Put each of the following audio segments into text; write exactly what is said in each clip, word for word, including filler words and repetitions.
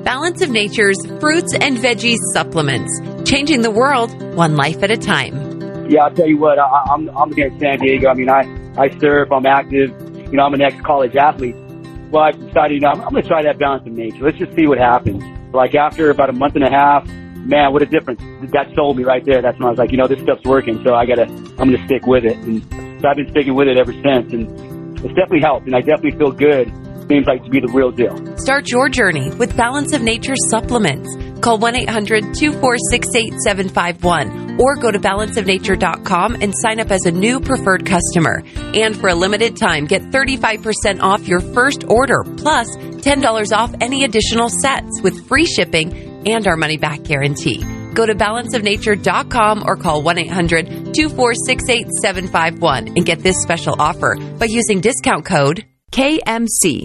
Balance of Nature's fruits and veggies supplements, changing the world one life at a time. Yeah, I'll tell you what, I, I'm I'm here in San Diego. I mean, I, I surf, I'm active, you know, I'm an ex-college athlete. Well, I decided, you know, I'm, I'm going to try that Balance of Nature. Let's just see what happens. Like after about a month and a half, man, what a difference. That sold me right there. That's when I was like, you know, this stuff's working, so I gotta, I'm going to stick with it. And so I've been sticking with it ever since, and it's definitely helped, and I definitely feel good. Seems like to be the real deal. Start your journey with Balance of Nature supplements. Call one eight hundred two four six eight seven five one or go to balance of nature dot com and sign up as a new preferred customer. And for a limited time, get thirty-five percent off your first order, plus ten dollars off any additional sets with free shipping and our money-back guarantee. Go to balance of nature dot com or call one eight hundred two four six eight seven five one and get this special offer by using discount code K M C.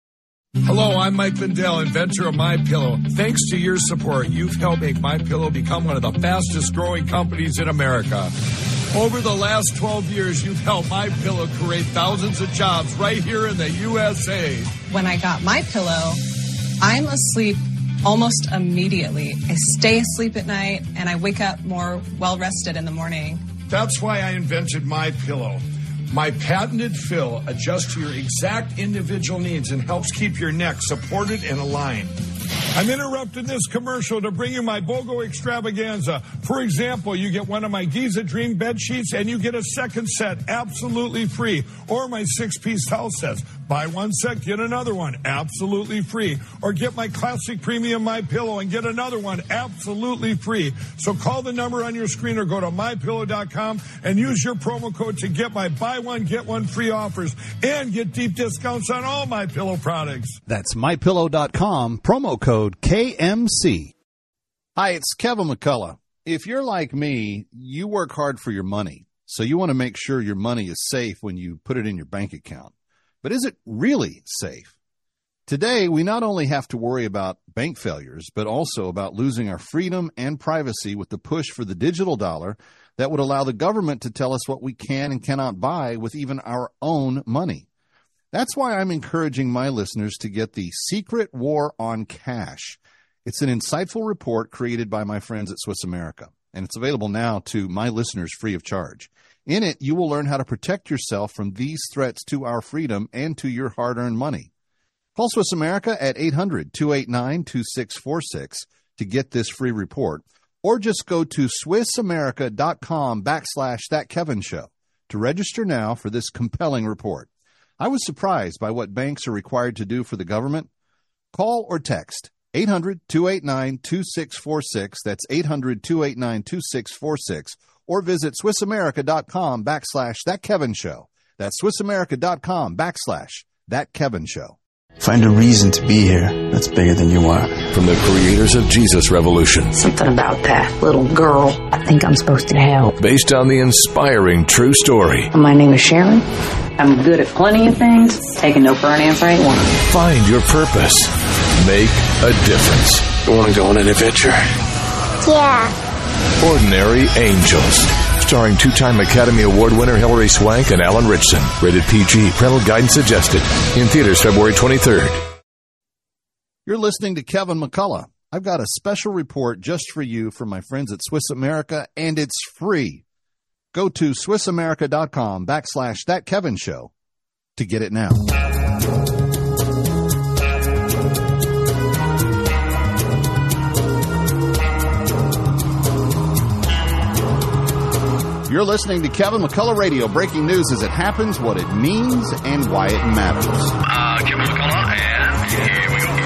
Hello, I'm Mike Lindell, inventor of MyPillow. Thanks to your support, you've helped make MyPillow become one of the fastest growing companies in America. Over the last twelve years, you've helped MyPillow create thousands of jobs right here in the U S A. When I got MyPillow, I'm asleep almost immediately. I stay asleep at night, and I wake up more well-rested in the morning. That's why I invented MyPillow. My patented fill adjusts to your exact individual needs and helps keep your neck supported and aligned. I'm interrupting this commercial to bring you my BOGO extravaganza. For example, you get one of my Giza Dream bed sheets and you get a second set absolutely free. Or my six-piece towel sets. Buy one set, get another one absolutely free. Or get my classic premium MyPillow and get another one absolutely free. So call the number on your screen or go to my pillow dot com and use your promo code to get my buy one, get one free offers and get deep discounts on all MyPillow products. That's my pillow dot com, promo code K M C. Hi, it's Kevin McCullough. If you're like me, you work hard for your money, so you want to make sure your money is safe when you put it in your bank account. But is it really safe? Today, we not only have to worry about bank failures, but also about losing our freedom and privacy with the push for the digital dollar that would allow the government to tell us what we can and cannot buy with even our own money. That's why I'm encouraging my listeners to get the Secret War on Cash. It's an insightful report created by my friends at Swiss America, and it's available now to my listeners free of charge. In it, you will learn how to protect yourself from these threats to our freedom and to your hard-earned money. Call Swiss America at eight hundred two eight nine two six four six to get this free report, or just go to swiss america dot com backslash that Kevin show to register now for this compelling report. I was surprised by what banks are required to do for the government. Call or text eight hundred two eight nine two six four six. That's eight hundred two eight nine two six four six. Or visit swiss america dot com backslash that Kevin show. That's swiss america dot com backslash that Kevin show. Find a reason to be here that's bigger than you are. From the creators of Jesus Revolution. Something about that little girl. I think I'm supposed to help. Based on the inspiring true story. My name is Sharon. I'm good at plenty of things, taking no for an answer ain't one. Find your purpose. Make a difference. You want to go on an adventure? Yeah. Ordinary Angels. Starring two-time Academy Award winner Hilary Swank and Alan Richson. Rated P G. Parental guidance suggested. In theaters February twenty-third. You're listening to Kevin McCullough. I've got a special report just for you from my friends at Swiss America, and it's free. Go to swiss america dot com backslash that Kevin show to get it now. You're listening to Kevin McCullough Radio. Breaking news as it happens, what it means, and why it matters. Uh, Kevin McCullough, and here we go.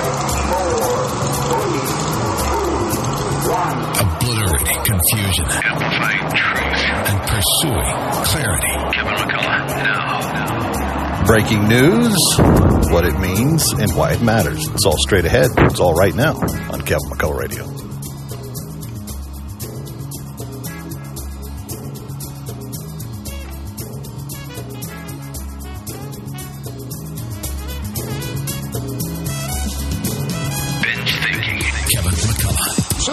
Five, four, three, two, one. Obliterating confusion. Amplifying truth. And pursuing clarity. Kevin McCullough, now, now. Breaking news, what it means, and why it matters. It's all straight ahead. It's all right now on Kevin McCullough Radio.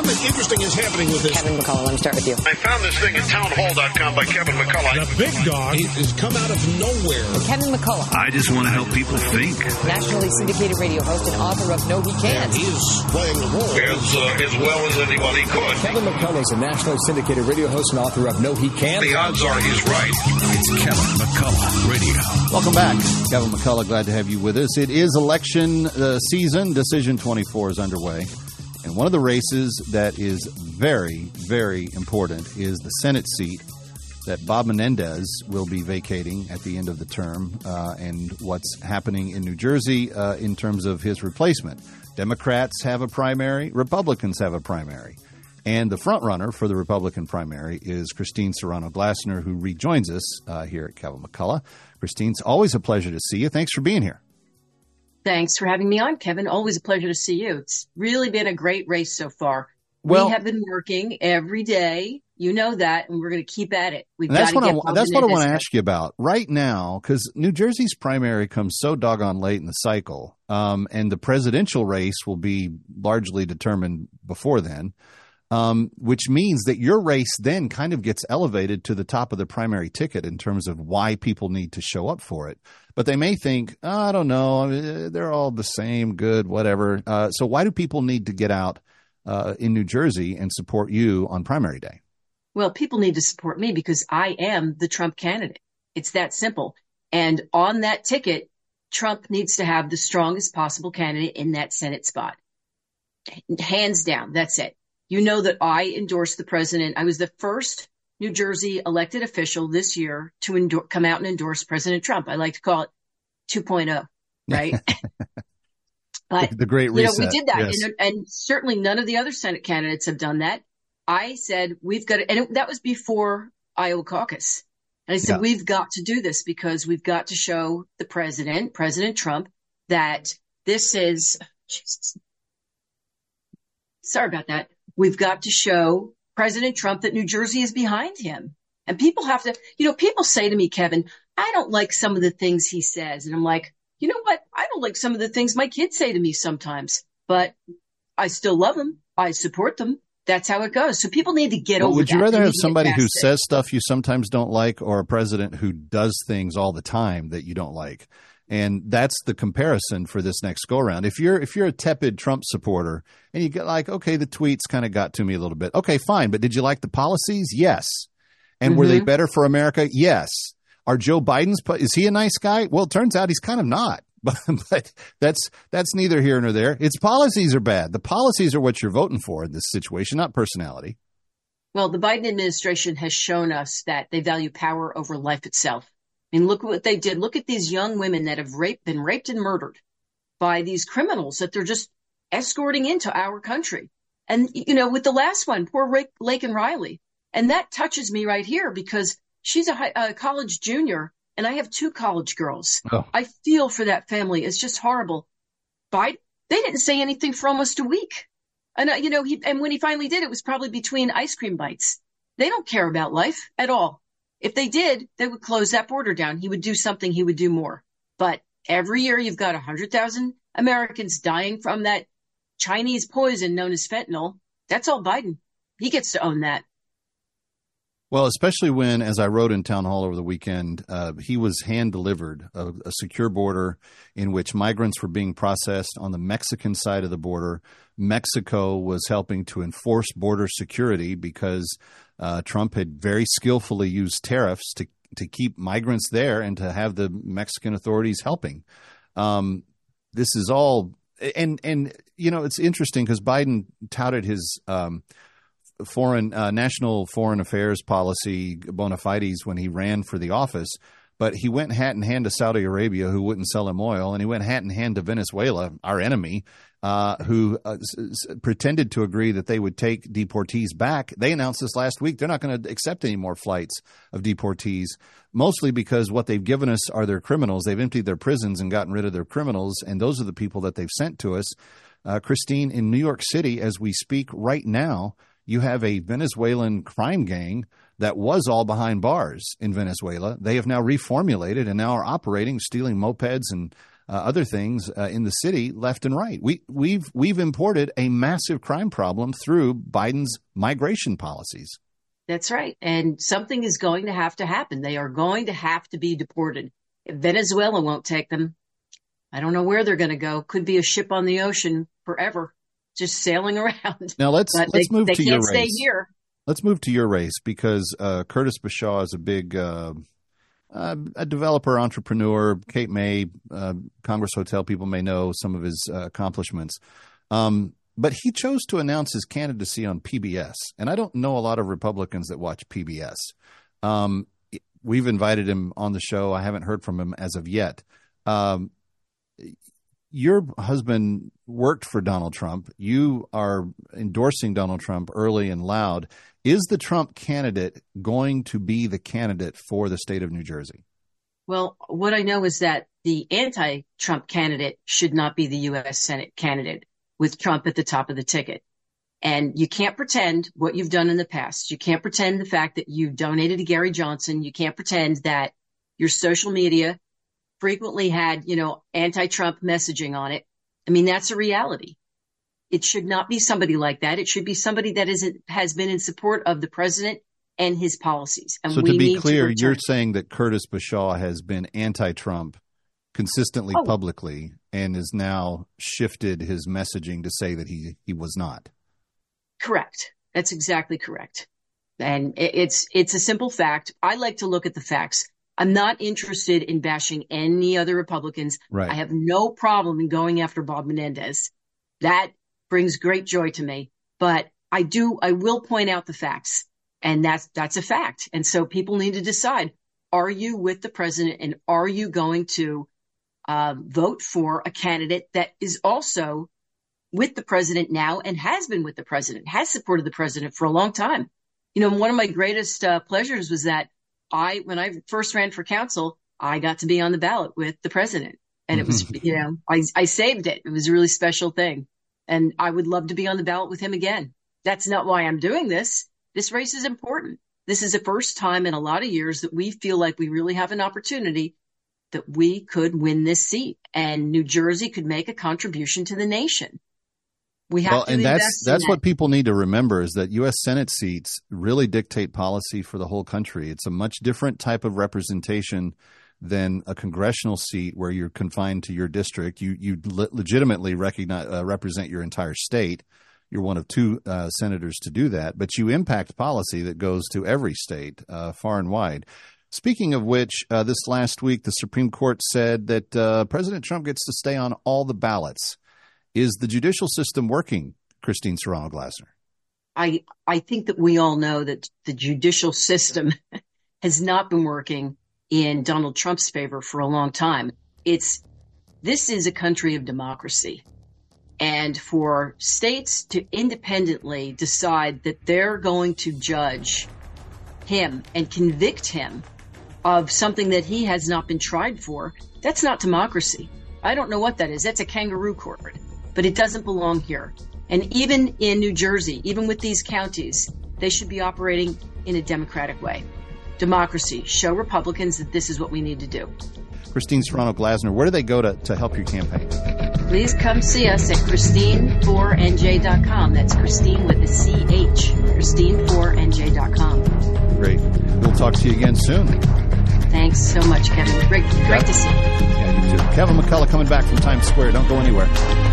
something interesting is happening with this. Kevin McCullough, let me start with you. I found this thing at townhall dot com by Kevin McCullough. The big dog has come out of nowhere. Kevin McCullough. I just want to help people think. Nationally syndicated radio host and author of No He Can't. He is playing the role. As, uh, as well as anybody could. Kevin McCullough is a nationally syndicated radio host and author of No He Can't. The odds are he's right. It's Kevin McCullough Radio. Welcome back. Kevin McCullough, glad to have you with us. It is election uh, season. Decision twenty-four is underway. And one of the races that is very, very important is the Senate seat that Bob Menendez will be vacating at the end of the term, uh, and what's happening in New Jersey uh, in terms of his replacement. Democrats have a primary. Republicans have a primary. And the front runner for the Republican primary is Christine Serrano-Glasner, who rejoins us uh, here at Kevin McCullough. Christine, it's always a pleasure to see you. Thanks for being here. Thanks for having me on, Kevin. Always a pleasure to see you. It's really been a great race so far. Well, we have been working every day. You know that, and we're going to keep at it. We've that's got to what get I, that's what I want to ask you about right now, because New Jersey's primary comes so doggone late in the cycle, um, and the presidential race will be largely determined before then. Um, which means that your race then kind of gets elevated to the top of the primary ticket in terms of why people need to show up for it. But they may think, oh, I don't know, they're all the same, good, whatever. Uh, so why do people need to get out uh, in New Jersey and support you on primary day? Well, people need to support me because I am the Trump candidate. It's that simple. And on that ticket, Trump needs to have the strongest possible candidate in that Senate spot. Hands down, that's it. You know that I endorsed the president. I was the first New Jersey elected official this year to endorse, come out and endorse President Trump. I like to call it two point oh, right? But the great reset. You know, we did that. Yes. And, and certainly none of the other Senate candidates have done that. I said, we've got to, and it, that was before Iowa caucus. And I said, yeah. we've got to do this because we've got to show the president, President Trump, that this is, Jesus. Sorry about that. We've got to show President Trump that New Jersey is behind him. And people have to, you know, people say to me, Kevin, I don't like some of the things he says. And I'm like, you know what? I don't like some of the things my kids say to me sometimes, but I still love them. I support them. That's how it goes. So people need to get well, over would that. you rather They have need to somebody get who past it. says stuff you sometimes don't like or a president who does things all the time that you don't like? And that's the comparison for this next go around. If you're if you're a tepid Trump supporter and you get like, okay, the tweets kind of got to me a little bit. Okay, fine. But did you like the policies? Yes. And mm-hmm. were they better for America? Yes. Are Joe Biden's, is he a nice guy? Well, it turns out he's kind of not. But, but that's that's neither here nor there. Its policies are bad. The policies are what you're voting for in this situation, not personality. Well, the Biden administration has shown us that they value power over life itself. I mean, look at what they did. Look at these young women that have raped, been raped and murdered by these criminals that they're just escorting into our country. And, you know, with the last one, poor Laken Riley. And that touches me right here because she's a, high, a college junior and I have two college girls. Oh. I feel for that family. It's just horrible. Biden, they didn't say anything for almost a week. And, uh, you know, he, and when he finally did, it was probably between ice cream bites. They don't care about life at all. If they did, they would close that border down. He would do something. He would do more. But every year you've got one hundred thousand Americans dying from that Chinese poison known as fentanyl. That's all Biden. He gets to own that. Well, especially when, as I wrote in Town Hall over the weekend, uh, he was hand-delivered a, a secure border in which migrants were being processed on the Mexican side of the border. Mexico was helping to enforce border security because uh, Trump had very skillfully used tariffs to to keep migrants there and to have the Mexican authorities helping. Um, this is all – and, and you know, it's interesting because Biden touted his um, – foreign uh, national foreign affairs policy bona fides when he ran for the office, but he went hat in hand to Saudi Arabia, who wouldn't sell him oil, and he went hat in hand to Venezuela, our enemy, uh, who uh, s- pretended to agree that they would take deportees back. They announced this last week. They're not going to accept any more flights of deportees, mostly because what they've given us are their criminals. They've emptied their prisons and gotten rid of their criminals, and those are the people that they've sent to us. Uh, Christine, in New York City, as we speak right now, you have a Venezuelan crime gang that was all behind bars in Venezuela. They have now reformulated and now are operating, stealing mopeds and uh, other things uh, in the city left and right. We, we've we've imported a massive crime problem through Biden's migration policies. That's right. And something is going to have to happen. They are going to have to be deported. If Venezuela won't take them, I don't know where they're going to go. Could be a ship on the ocean forever, just sailing around. Now let's but let's they, move they to your can't race. stay here. Let's move to your race because uh, Curtis Bashaw is a big uh, uh, a developer, entrepreneur. Cape May, uh, Congress Hotel, people may know some of his uh, accomplishments. Um, but he chose to announce his candidacy on P B S. And I don't know a lot of Republicans that watch P B S. Um, we've invited him on the show. I haven't heard from him as of yet. Um, your husband worked for Donald Trump. You are endorsing Donald Trump early and loud. Is the Trump candidate going to be the candidate for the state of New Jersey? Well, what I know is that the anti-Trump candidate should not be the U S Senate candidate with Trump at the top of the ticket. And you can't pretend what you've done in the past. You can't pretend the fact that you've donated to Gary Johnson. You can't pretend that your social media frequently had, you know, anti-Trump messaging on it. I mean, that's a reality. It should not be somebody like that. It should be somebody that isn't, has been in support of the president and his policies. And so we to be need clear, to you're saying that Curtis Bashaw has been anti-Trump consistently oh. publicly and has now shifted his messaging to say that he, he was not. Correct. That's exactly correct. And it's, it's a simple fact. I like to look at the facts. I'm not interested in bashing any other Republicans. Right. I have no problem in going after Bob Menendez. That brings great joy to me. But I do, I will point out the facts. And that's, that's a fact. And so people need to decide, are you with the president and are you going to uh, vote for a candidate that is also with the president now and has been with the president, has supported the president for a long time? You know, one of my greatest uh, pleasures was that I, when I first ran for council, I got to be on the ballot with the president. And it was, you know, I, I saved it. It was a really special thing. And I would love to be on the ballot with him again. That's not why I'm doing this. This race is important. This is the first time in a lot of years that we feel like we really have an opportunity that we could win this seat and New Jersey could make a contribution to the nation. We have well, to and invest that's in that's that. what people need to remember is that U S Senate seats really dictate policy for the whole country. It's a much different type of representation than a congressional seat where you're confined to your district. You you le- legitimately recognize uh, represent your entire state. You're one of two uh, senators to do that, but you impact policy that goes to every state, uh, far and wide. Speaking of which, uh, this last week the Supreme Court said that uh, President Trump gets to stay on all the ballots. Is the judicial system working, Christine Serrano-Glasner? I I think that we all know that the judicial system has not been working in Donald Trump's favor for a long time. It's this is a country of democracy. And for states to independently decide that they're going to judge him and convict him of something that he has not been tried for, that's not democracy. I don't know what that is. That's a kangaroo court. But it doesn't belong here. And even in New Jersey, even with these counties, they should be operating in a democratic way. Democracy. Show Republicans that this is what we need to do. Christine Serrano-Glasner, where do they go to, to help your campaign? Please come see us at Christine four N J dot com. That's Christine with a C H. Christine four N J dot com. Great. We'll talk to you again soon. Thanks so much, Kevin. Great, great to see you. Yeah, you too. Kevin McCullough coming back from Times Square. Don't go anywhere.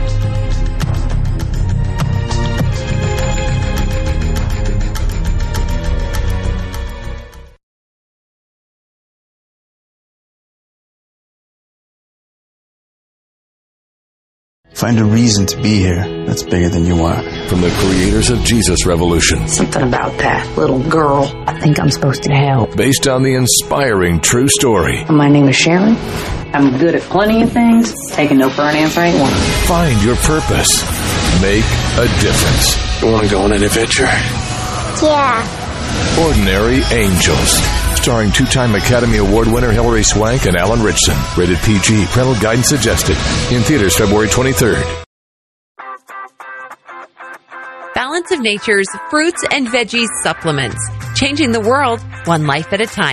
Find a reason to be here that's bigger than you are. From the creators of Jesus Revolution. Something about that little girl. I think I'm supposed to help. Based on the inspiring true story. My name is Sharon. I'm good at plenty of things. Taking no for an answer ain't one. Find your purpose. Make a difference. You want to go on an adventure? Yeah. Ordinary Angels. Starring two-time Academy Award winner Hilary Swank and Alan Richson. Rated P G. Parental guidance suggested. In theaters February twenty-third. Balance of Nature's fruits and veggies supplements. Changing the world one life at a time.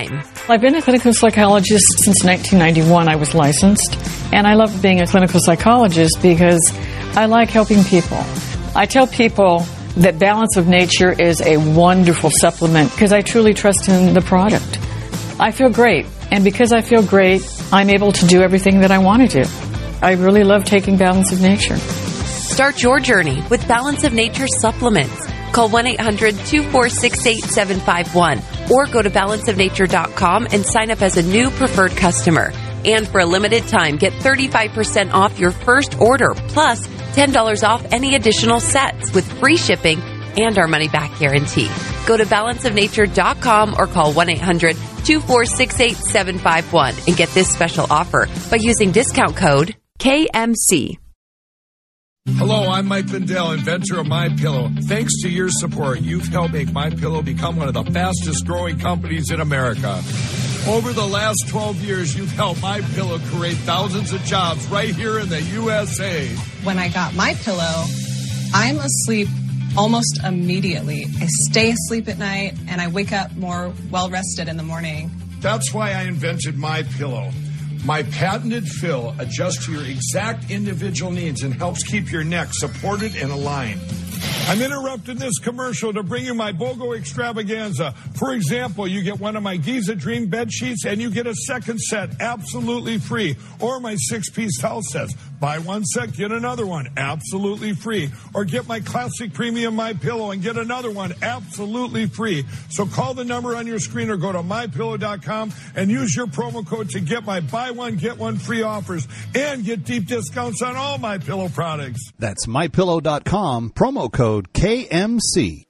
I've been a clinical psychologist since nineteen ninety-one. I was licensed, and I love being a clinical psychologist because I like helping people. I tell people that Balance of Nature is a wonderful supplement because I truly trust in the product. I feel great, and because I feel great, I'm able to do everything that I want to do. I really love taking Balance of Nature. Start your journey with Balance of Nature supplements. Call one eight hundred two four six eight seven five one or go to balance of nature dot com and sign up as a new preferred customer. And for a limited time, get thirty-five percent off your first order, plus ten dollars off any additional sets with free shipping and our money-back guarantee. Go to balance of nature dot com or call one eight hundred two four six eight seven five one and get this special offer by using discount code K M C. Hello, I'm Mike Lindell, inventor of MyPillow. Thanks to your support, you've helped make MyPillow become one of the fastest growing companies in America. Over the last twelve years, you've helped MyPillow create thousands of jobs right here in the U S A. When I got MyPillow, I'm asleep almost immediately. I stay asleep at night, and I wake up more well-rested in the morning. That's why I invented MyPillow. My patented fill adjusts to your exact individual needs and helps keep your neck supported and aligned. I'm interrupting this commercial to bring you my BOGO extravaganza. For example, you get one of my Giza Dream bed sheets and you get a second set absolutely free. Or my six-piece towel sets. Buy one set, get another one absolutely free. Or get my classic premium MyPillow and get another one absolutely free. So call the number on your screen or go to my pillow dot com and use your promo code to get my buy one, get one free offers and get deep discounts on all MyPillow products. That's my pillow dot com, promo code K M C.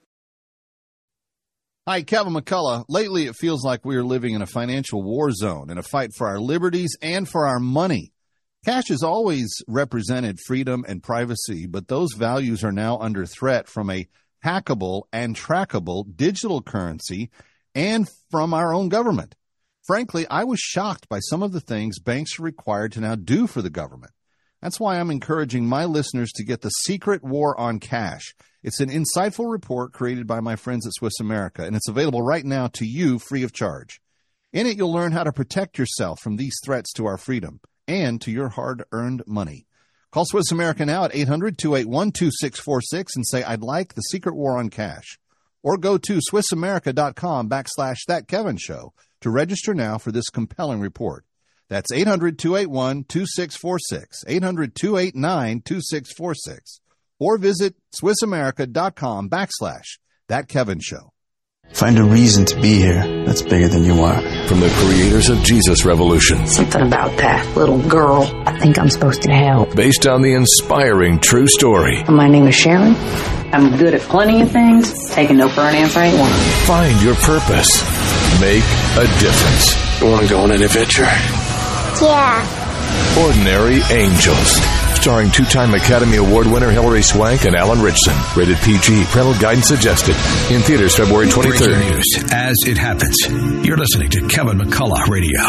Hi, Kevin McCullough. Lately, it feels like we are living in a financial war zone, in a fight for our liberties and for our money. Cash has always represented freedom and privacy, but those values are now under threat from a hackable and trackable digital currency and from our own government. Frankly, I was shocked by some of the things banks are required to now do for the government. That's why I'm encouraging my listeners to get The Secret War on Cash. It's an insightful report created by my friends at Swiss America, and it's available right now to you free of charge. In it, you'll learn how to protect yourself from these threats to our freedom and to your hard-earned money. Call Swiss America now at eight hundred two eight one two six four six and say, I'd like The Secret War on Cash. Or go to swiss america dot com backslash that Kevin show to register now for this compelling report. That's eight hundred two eight one two six four six, eight hundred two eight nine two six four six, or visit swiss america dot com backslash that Kevin show. Find a reason to be here that's bigger than you are. From the creators of Jesus Revolution. Something about that little girl. I think I'm supposed to help. Based on the inspiring true story. My name is Sharon. I'm good at plenty of things. Taking no for an answer ain't one. Find your purpose. Make a difference. You want to go on an adventure? Yeah. Ordinary Angels. Starring two-time Academy Award winner Hilary Swank and Alan Richson. Rated P G. Parental guidance suggested. In theaters February twenty-third. Breaking news as it happens. You're listening to Kevin McCullough Radio.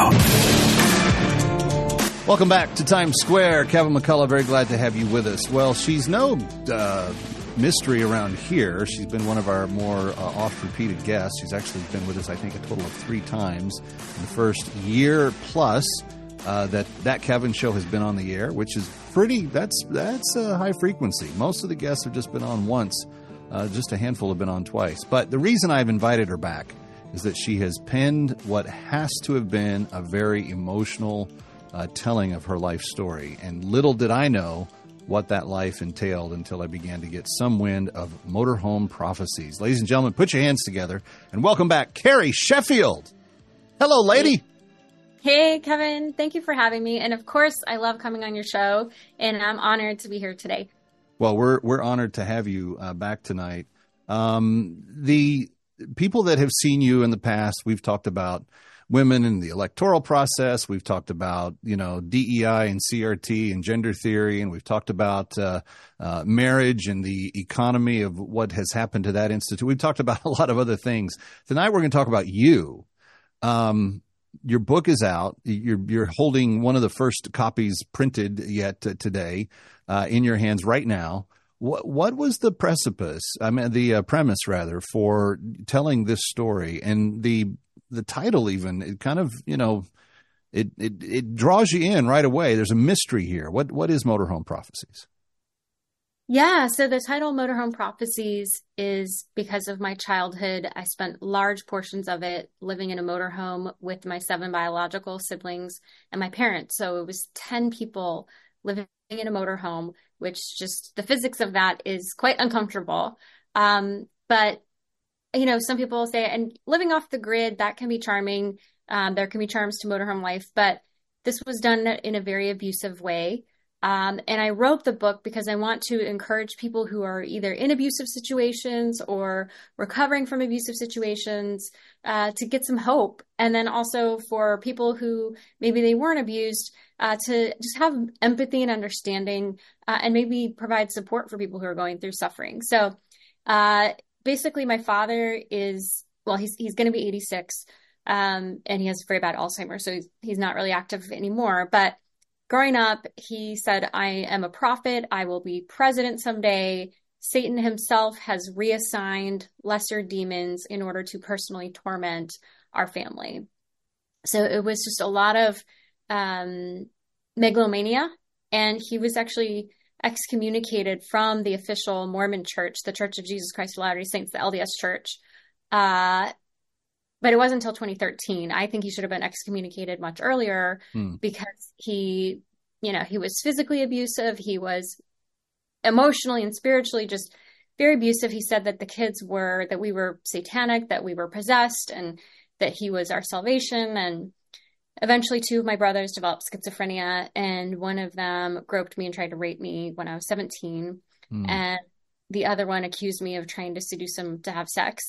Welcome back to Times Square. Kevin McCullough, very glad to have you with us. Well, she's no uh, mystery around here. She's been one of our more uh, oft-repeated guests. She's actually been with us, I think, a total of three times in the first year plus. Uh, that that Kevin show has been on the air, which is pretty, that's that's a high frequency. Most of the guests have just been on once. Uh, just a handful have been on twice. But the reason I've invited her back is that she has penned what has to have been a very emotional uh, telling of her life story. And little did I know what that life entailed until I began to get some wind of Motorhome Prophecies. Ladies and gentlemen, put your hands together and welcome back Carrie Sheffield. Hello, lady. Hey, Kevin. Thank you for having me. And of course, I love coming on your show, and I'm honored to be here today. Well, we're we're honored to have you uh, back tonight. Um, the people that have seen you in the past, we've talked about women in the electoral process. We've talked about, you know, D E I and C R T and gender theory, and we've talked about uh, uh, marriage and the economy of what has happened to that institute. We've talked about a lot of other things. Tonight, we're going to talk about you. Um, Your book is out. You're you're holding one of the first copies printed yet uh, today uh, in your hands right now. What what was the precipice? I mean, the uh, premise rather for telling this story and the the title even, it kind of, you know, it, it, it draws you in right away. There's a mystery here. What, what is Motorhome Prophecies? Yeah, so the title Motorhome Prophecies is because of my childhood. I spent large portions of it living in a motorhome with my seven biological siblings and my parents. So it was ten people living in a motorhome, which just the physics of that is quite uncomfortable. Um, but, you know, some people say, and living off the grid, that can be charming. Um, there can be charms to motorhome life, but this was done in a very abusive way. Um, and I wrote the book because I want to encourage people who are either in abusive situations or recovering from abusive situations uh, to get some hope. And then also for people who maybe they weren't abused uh, to just have empathy and understanding uh, and maybe provide support for people who are going through suffering. So uh, basically my father is, well, he's, he's going to be eighty-six um, and he has very bad Alzheimer's. So he's, he's not really active anymore, but growing up, he said, I am a prophet. I will be president someday. Satan himself has reassigned lesser demons in order to personally torment our family. So it was just a lot of um, megalomania. And he was actually excommunicated from the official Mormon church, the Church of Jesus Christ of Latter-day Saints, the L D S church. Uh, But it wasn't until twenty thirteen. I think he should have been excommunicated much earlier hmm. because he, you know, he was physically abusive. He was emotionally and spiritually just very abusive. He said that the kids were, that we were satanic, that we were possessed, and that he was our salvation. And eventually two of my brothers developed schizophrenia, and one of them groped me and tried to rape me when I was seventeen. Hmm. And the other one accused me of trying to seduce him to have sex.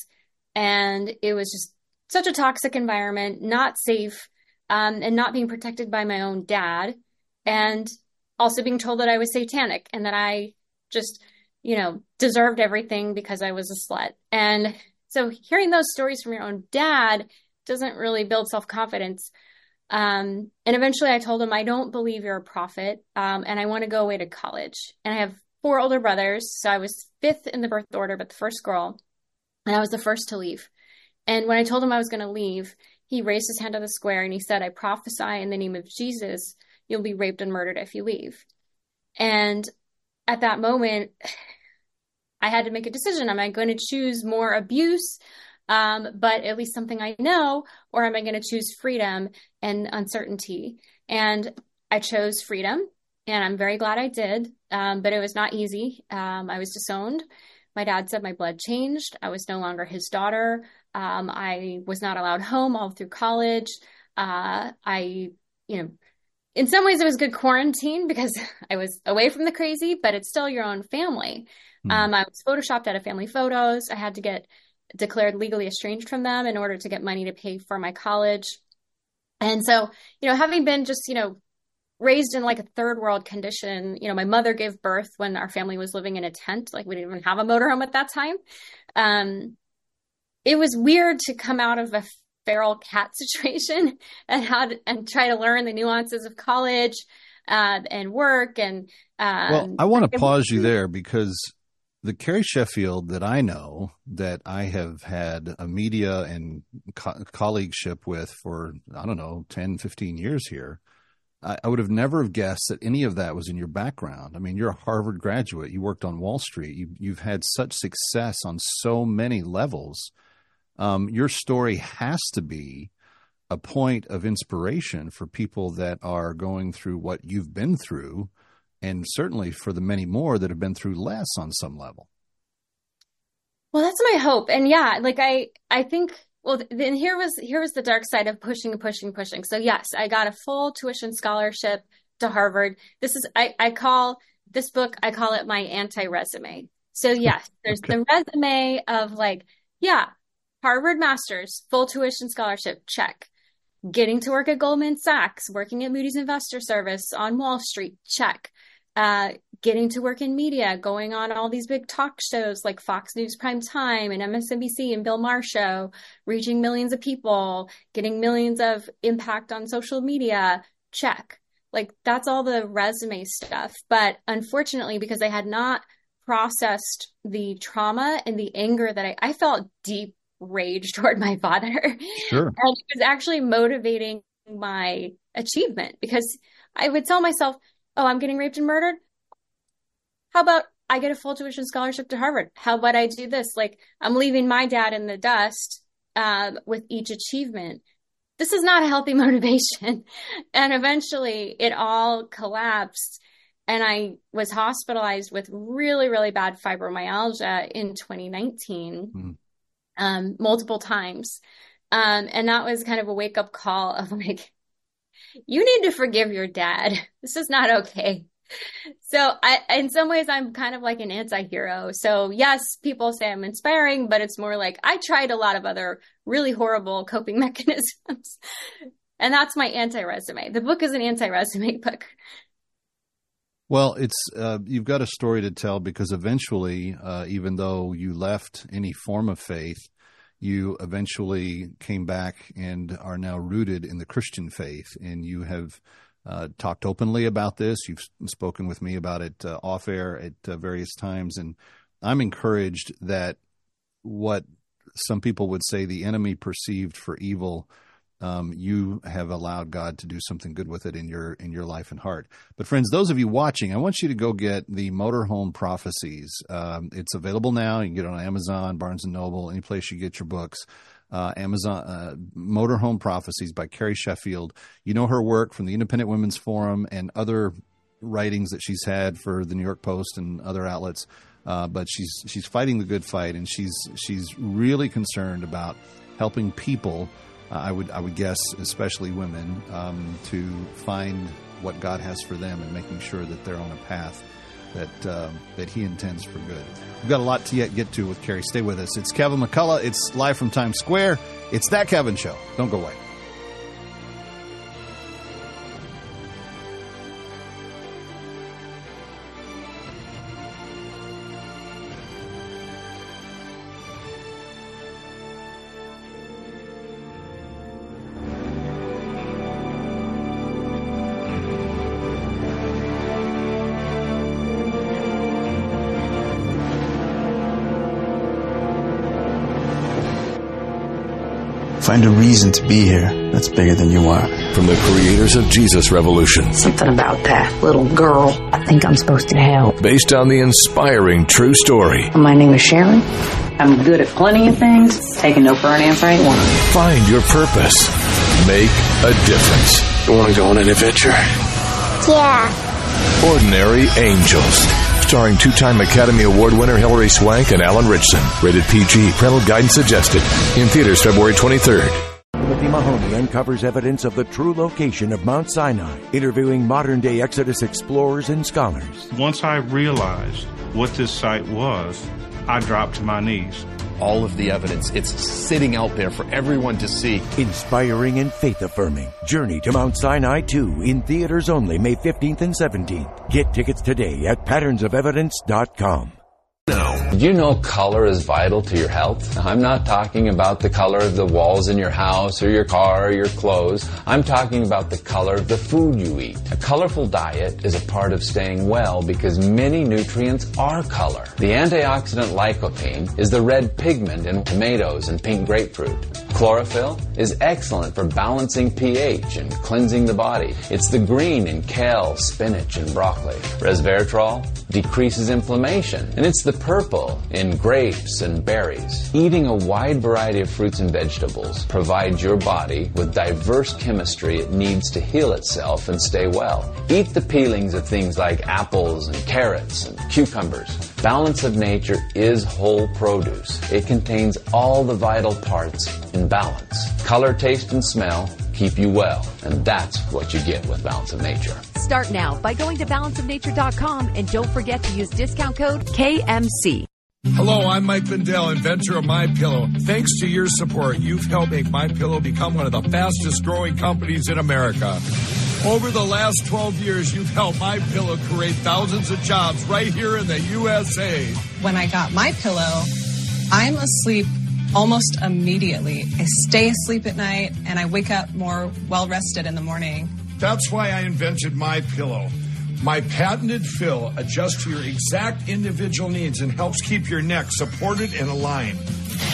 And it was just such a toxic environment, not safe, um, and not being protected by my own dad, and also being told that I was satanic and that I just, you know, deserved everything because I was a slut. And so hearing those stories from your own dad doesn't really build self-confidence. Um, and eventually I told him, I don't believe you're a prophet, um, and I want to go away to college. And I have four older brothers, so I was fifth in the birth order, but the first girl, and I was the first to leave. And when I told him I was going to leave, he raised his hand to the square and he said, I prophesy in the name of Jesus, you'll be raped and murdered if you leave. And at that moment, I had to make a decision. Am I going to choose more abuse, um, but at least something I know, or am I going to choose freedom and uncertainty? And I chose freedom, and I'm very glad I did, um, but it was not easy. Um, I was disowned. My dad said my blood changed. I was no longer his daughter. Um, I was not allowed home all through college. Uh, I, you know, in some ways it was good quarantine because I was away from the crazy, but it's still your own family. Mm. Um, I was photoshopped out of family photos. I had to get declared legally estranged from them in order to get money to pay for my college. And so, you know, having been just, you know, raised in like a third world condition, you know, my mother gave birth when our family was living in a tent. Like we didn't even have a motorhome at that time. Um, it was weird to come out of a feral cat situation and how to, and try to learn the nuances of college uh, and work. And um, well, I want to pause you there because the Carrie Sheffield that I know, that I have had a media and co- colleagueship with for, I don't know, ten, fifteen years here, I, I would have never have guessed that any of that was in your background. I mean, you're a Harvard graduate. You worked on Wall Street. You, you've had such success on so many levels. Um, your story has to be a point of inspiration for people that are going through what you've been through, and certainly for the many more that have been through less on some level. Well, that's my hope. And yeah, like I, I think, well, then here was, here was the dark side of pushing and pushing, pushing. So yes, I got a full tuition scholarship to Harvard. This is, I, I call this book, I call it my anti-resume. So yes, there's okay. the resume of like, yeah, Harvard master's, full tuition scholarship, check. Getting to work at Goldman Sachs, working at Moody's Investor Service on Wall Street, check. Uh, getting to work in media, going on all these big talk shows like Fox News Prime Time and M S N B C and Bill Maher Show, reaching millions of people, getting millions of impact on social media, check. Like that's all the resume stuff. But unfortunately, because I had not processed the trauma and the anger that I, I felt deep rage toward my father. Sure. And it was actually motivating my achievement because I would tell myself, oh, I'm getting raped and murdered. How about I get a full tuition scholarship to Harvard? How about I do this? Like, I'm leaving my dad in the dust uh, with each achievement. This is not a healthy motivation. And eventually it all collapsed. And I was hospitalized with really, really bad fibromyalgia in twenty nineteen, mm. um, multiple times. Um, and that was kind of a wake up call of like, you need to forgive your dad. This is not okay. So I, in some ways, I'm kind of like an anti-hero. So yes, people say I'm inspiring, but it's more like I tried a lot of other really horrible coping mechanisms. And that's my anti-resume. The book is an anti-resume book. Well, it's uh, you've got a story to tell because eventually, uh, even though you left any form of faith, you eventually came back and are now rooted in the Christian faith, and you have uh, talked openly about this. You've spoken with me about it uh, off air at uh, various times, and I'm encouraged that what some people would say the enemy perceived for evil, Um, you have allowed God to do something good with it in your in your life and heart. But friends, those of you watching, I want you to go get the Motorhome Prophecies. Um, it's available now. You can get it on Amazon, Barnes and Noble, any place you get your books. Uh, Amazon uh, Motorhome Prophecies by Carrie Sheffield. You know her work from the Independent Women's Forum and other writings that she's had for the New York Post and other outlets. Uh, but she's she's fighting the good fight, and she's she's really concerned about helping people. Uh, I would I would guess, especially women, um, to find what God has for them and making sure that they're on a path that uh, that He intends for good. We've got a lot to yet get to with Carrie. Stay with us. It's Kevin McCullough. It's live from Times Square. It's That Kevin Show. Don't go away. Find a reason to be here that's bigger than you are. From the creators of Jesus Revolution. Something about that little girl. I think I'm supposed to help. Based on the inspiring true story. My name is Sharon. I'm good at plenty of things. Taking no for an answer ain't one. Find your purpose. Make a difference. You want to go on an adventure? Yeah. Ordinary Angels. Starring two-time Academy Award winner Hilary Swank and Alan Richson. Rated P G. Parental guidance suggested. In theaters February twenty-third. Timothy Mahoney uncovers evidence of the true location of Mount Sinai, interviewing modern-day Exodus explorers and scholars. Once I realized what this site was, I dropped to my knees. All of the evidence, it's sitting out there for everyone to see. Inspiring and faith-affirming. Journey to Mount Sinai two in theaters only May fifteenth and seventeenth. Get tickets today at patterns of evidence dot com. Did you know color is vital to your health? I'm not talking about the color of the walls in your house or your car or your clothes. I'm talking about the color of the food you eat. A colorful diet is a part of staying well because many nutrients are color. The antioxidant lycopene is the red pigment in tomatoes and pink grapefruit. Chlorophyll is excellent for balancing pH and cleansing the body. It's the green in kale, spinach, and broccoli. Resveratrol decreases inflammation, and it's the purple in grapes and berries. Eating a wide variety of fruits and vegetables provides your body with diverse chemistry it needs to heal itself and stay well. Eat the peelings of things like apples and carrots and cucumbers. Balance of Nature is whole produce. It contains all the vital parts in balance. Color, taste, and smell keep you well, and that's what you get with Balance of Nature. Start now by going to balance of nature dot com and don't forget to use discount code K M C. Hello, I'm Mike Lindell, inventor of MyPillow. Thanks to your support, you've helped make MyPillow become one of the fastest growing companies in America. Over the last twelve years, you've helped MyPillow create thousands of jobs right here in the U S A. When I got MyPillow, I'm asleep almost immediately. I stay asleep at night and I wake up more well-rested in the morning. That's why I invented MyPillow. My patented fill adjusts to your exact individual needs and helps keep your neck supported and aligned.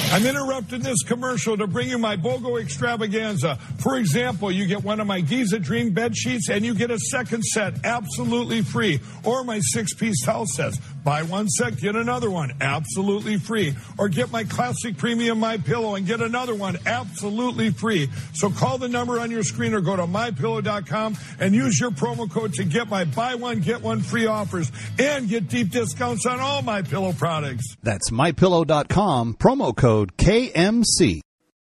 I'm interrupting this commercial to bring you my BOGO extravaganza. For example, you get one of my Giza Dream bed sheets and you get a second set absolutely free. Or my six-piece towel sets. Buy one set, get another one absolutely free. Or get my classic premium My Pillow and get another one absolutely free. So call the number on your screen or go to my pillow dot com and use your promo code to get my buy one, get one free offers and get deep discounts on all My Pillow products. That's my pillow dot com, promo code K M C.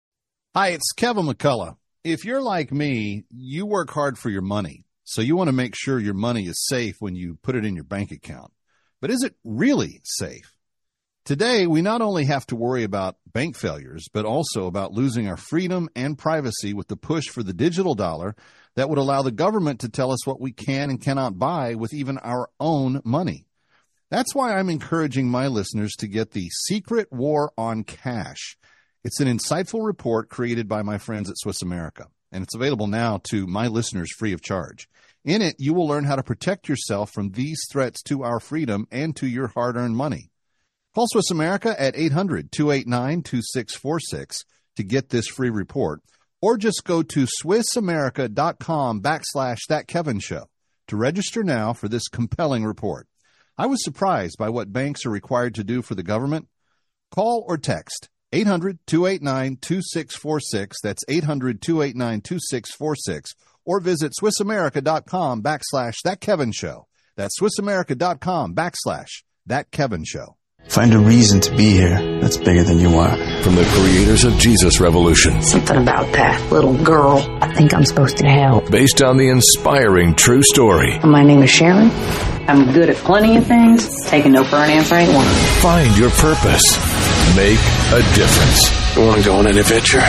Hi, it's Kevin McCullough. If you're like me, you work hard for your money, so you want to make sure your money is safe when you put it in your bank account. But is it really safe? Today, we not only have to worry about bank failures, but also about losing our freedom and privacy with the push for the digital dollar that would allow the government to tell us what we can and cannot buy with even our own money. That's why I'm encouraging my listeners to get the Secret War on Cash. It's an insightful report created by my friends at Swiss America, and it's available now to my listeners free of charge. In it, you will learn how to protect yourself from these threats to our freedom and to your hard-earned money. Call Swiss America at eight hundred, two eight nine, two six four six to get this free report, or just go to swiss america dot com backslash that Kevin show to register now for this compelling report. I was surprised by what banks are required to do for the government. Call or text eight hundred, two eight nine, two six four six. That's eight hundred, two eight nine, two six four six. Or visit swiss america dot com backslash that Kevin show. That's swiss america dot com backslash that Kevin show. Find a reason to be here that's bigger than you are. From the creators of Jesus Revolution. Something about that little girl. I think I'm supposed to help. Based on the inspiring true story. My name is Sharon. I'm good at plenty of things. Taking no for an answer ain't one. Find your purpose. Make a difference. You want to go on an adventure?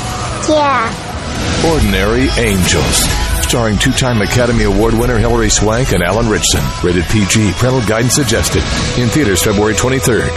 Yeah. Ordinary Angels. Starring two-time Academy Award winner Hilary Swank and Alan Richson. Rated P G. Parental guidance suggested. In theaters February twenty-third.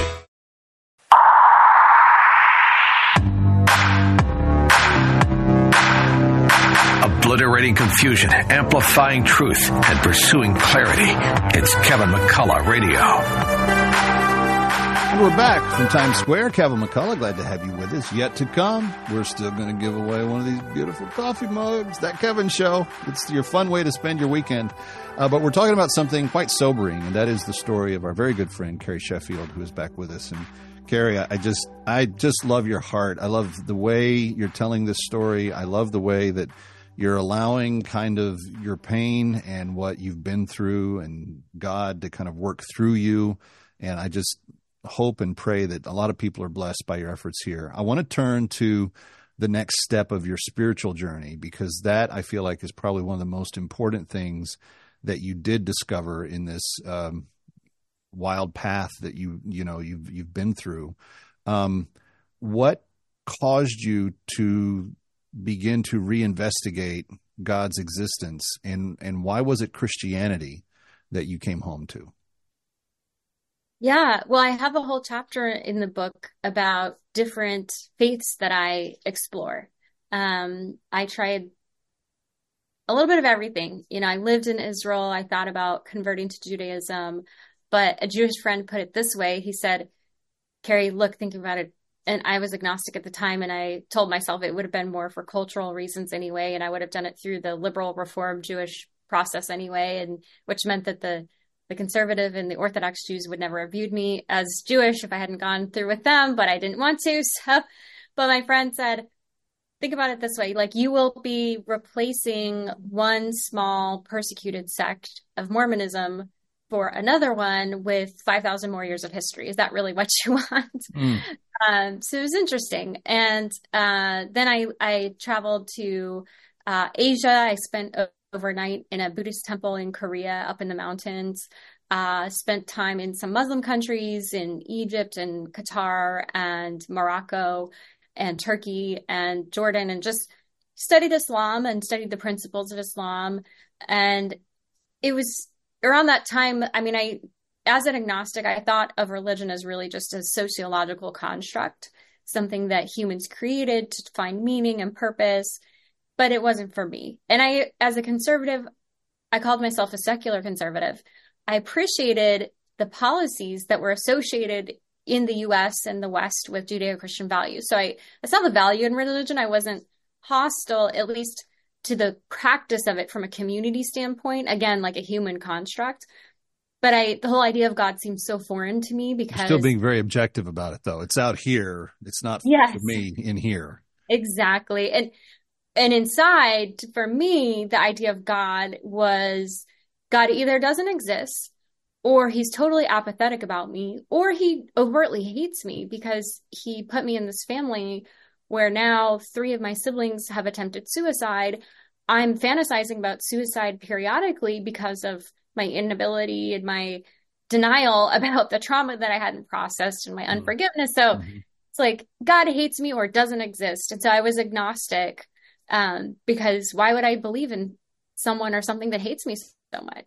Obliterating confusion, amplifying truth, and pursuing clarity. It's Kevin McCullough Radio. And we're back from Times Square. Kevin McCullough, glad to have you with us. Yet to come, we're still going to give away one of these beautiful coffee mugs. That Kevin Show. It's your fun way to spend your weekend. Uh, but we're talking about something quite sobering, and that is the story of our very good friend, Carrie Sheffield, who is back with us. And Carrie, I just, I just love your heart. I love the way you're telling this story. I love the way that you're allowing kind of your pain and what you've been through and God to kind of work through you. And I just hope and pray that a lot of people are blessed by your efforts here. I want to turn to the next step of your spiritual journey, because that I feel like is probably one of the most important things that you did discover in this um, wild path that you, you know, you've, you've been through. Um, what caused you to begin to reinvestigate God's existence, and, and why was it Christianity that you came home to? Yeah, well, I have a whole chapter in the book about different faiths that I explore. Um, I tried a little bit of everything. You know, I lived in Israel. I thought about converting to Judaism, but a Jewish friend put it this way. He said, Carrie, look, think about it. And I was agnostic at the time, and I told myself it would have been more for cultural reasons anyway, and I would have done it through the liberal Reform Jewish process anyway, and which meant that the The conservative and the Orthodox Jews would never have viewed me as Jewish if I hadn't gone through with them, but I didn't want to. So, but my friend said, think about it this way. Like, you will be replacing one small persecuted sect of Mormonism for another one with five thousand more years of history. Is that really what you want? Mm. Um, so it was interesting. And uh, then I, I traveled to uh, Asia. I spent a overnight in a Buddhist temple in Korea up in the mountains, uh, spent time in some Muslim countries in Egypt and Qatar and Morocco and Turkey and Jordan, and just studied Islam and studied the principles of Islam. And it was around that time, I mean, I, as an agnostic, I thought of religion as really just a sociological construct, something that humans created to find meaning and purpose. But it wasn't for me. And I, as a conservative, I called myself a secular conservative. I appreciated the policies that were associated in the U S and the West with Judeo-Christian values. So I, I saw the value in religion. I wasn't hostile, at least to the practice of it from a community standpoint, again, like a human construct. But I, the whole idea of God seems so foreign to me because... You're still being very objective about it, though. It's out here. It's not yes. for me in here. Exactly. And and inside, for me, the idea of God was God either doesn't exist, or he's totally apathetic about me, or he overtly hates me because he put me in this family where now three of my siblings have attempted suicide. I'm fantasizing about suicide periodically because of my inability and my denial about the trauma that I hadn't processed and my unforgiveness. So mm-hmm. it's like God hates me or doesn't exist. And so I was agnostic um, because why would I believe in someone or something that hates me so much?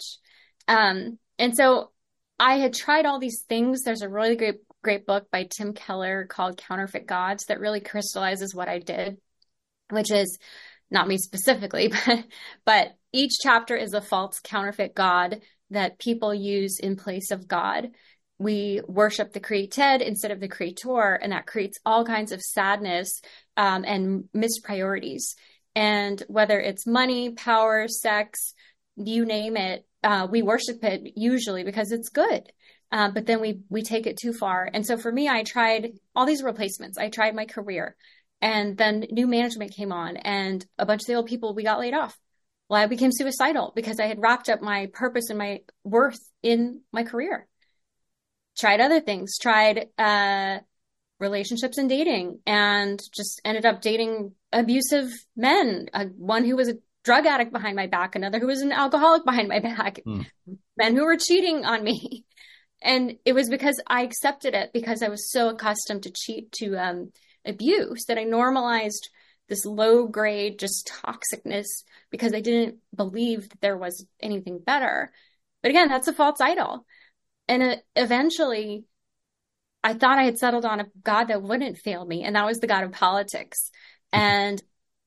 Um, and so I had tried all these things. There's a really great great book by Tim Keller called Counterfeit Gods that really crystallizes what I did, which is not me specifically, but, but each chapter is a false counterfeit God that people use in place of God. We worship the created instead of the creator, and that creates all kinds of sadness um, and missed priorities. And whether it's money, power, sex, you name it, uh, we worship it usually because it's good. Uh, but then we we take it too far. And so for me, I tried all these replacements. I tried my career, and then new management came on, and a bunch of the old people, we got laid off. Well, I became suicidal because I had wrapped up my purpose and my worth in my career. Tried other things, tried uh, relationships and dating, and just ended up dating abusive men. Uh, one who was a drug addict behind my back, another who was an alcoholic behind my back, mm. men who were cheating on me. And it was because I accepted it because I was so accustomed to cheat, to um, abuse, that I normalized this low grade, just toxicness because I didn't believe that there was anything better. But again, that's a false idol. And uh, eventually I thought I had settled on a God that wouldn't fail me. And that was the God of politics. And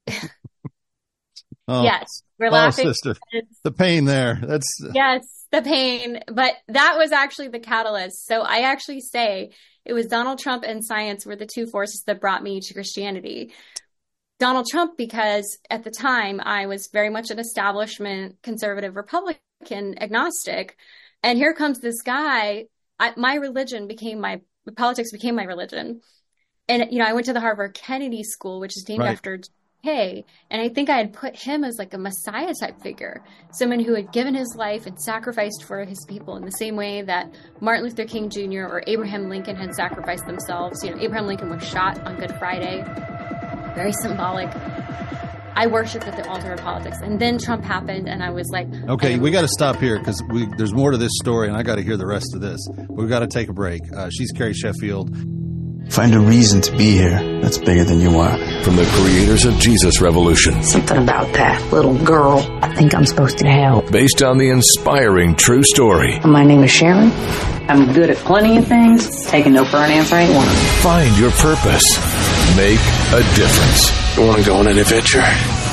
oh, yes, we're oh, laughing. Sister, the pain there. That's yes. The pain, but that was actually the catalyst. So I actually say it was Donald Trump and science were the two forces that brought me to Christianity. Donald Trump, because at the time I was very much an establishment conservative Republican agnostic. And here comes this guy. I, my religion became my politics became my religion. And, you know, I went to the Harvard Kennedy School, which is named right. after Hey, and I think I had put him as like a Messiah type figure, someone who had given his life and sacrificed for his people in the same way that Martin Luther King Junior or Abraham Lincoln had sacrificed themselves. You know, Abraham Lincoln was shot on Good Friday. Very symbolic. I worshiped at the altar of politics. And then Trump happened, and I was like... Okay, we got to stop here because there's more to this story, and I got to hear the rest of this. We've got to take a break. Uh, she's Carrie Sheffield. Find a reason to be here that's bigger than you are. From the creators of Jesus Revolution. Something about that little girl I think I'm supposed to help. Based on the inspiring true story. My name is Sharon. I'm good at plenty of things. Taking no for an answer ain't one. Find your purpose. Make a difference. You want to go on an adventure?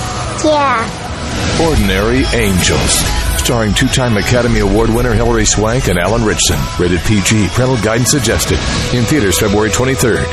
Yeah. Ordinary Angels. Starring two-time Academy Award winner Hilary Swank and Alan Richson. Rated P G. Parental guidance suggested. In theaters February twenty-third.